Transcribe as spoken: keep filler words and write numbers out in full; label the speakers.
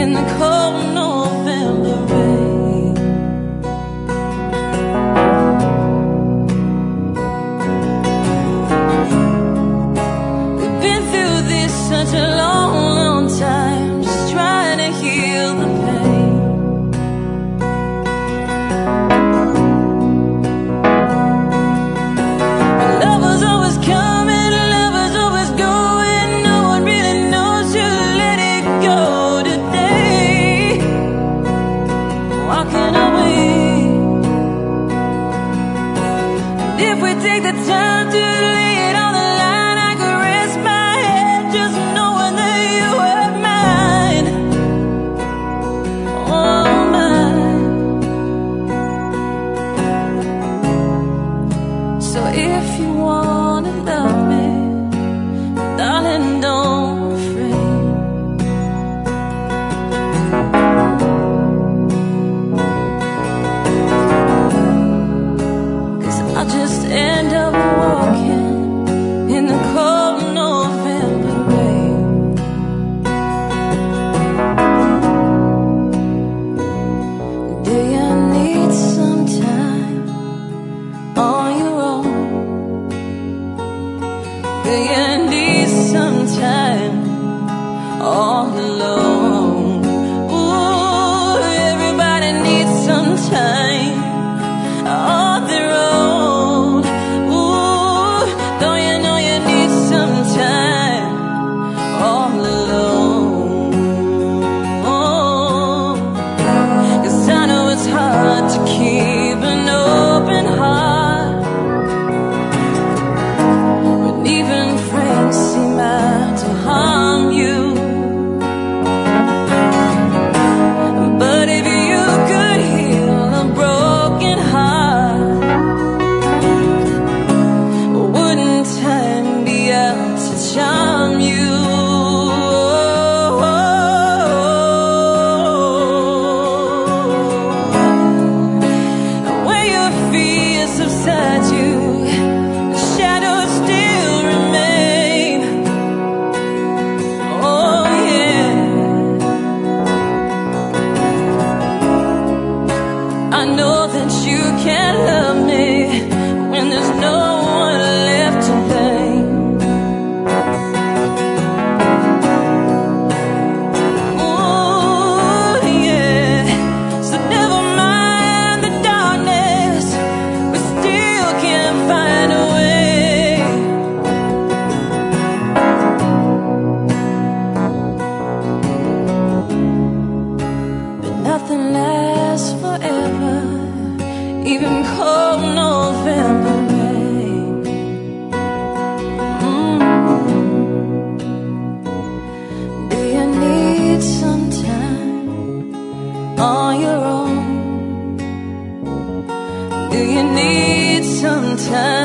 Speaker 1: in the cold November rain. We've been through this such a long, long time, just trying to heal the pain. Love was always coming, love was always going. No one really knows who let it go today. Walking away. And if we take the time to lay it on the line, I could rest my head just knowing that you were mine. Oh, mine. So if you wanna love me, darling, don't refrain. 'Cause I'll just end up walking in the cold November rain. Do you need some time on your own? Do you need some time all alone? Ooh, everybody needs some time on their own. Ooh, don't you know you need some time all alone? 'Cause I know it's hard to keep an open heart when even friends seem out to harm you. But if you could heal a broken heart, wouldn't time be out to charm you? When your fears subside you, the shadows still remain. Oh yeah, I know that you can't love me when there's no one left to blame. Oh yeah, so never mind the darkness, we still can find a way. But nothing lasts forever, even cold November rain. Mm. Do you need some time on your own? Do you need some time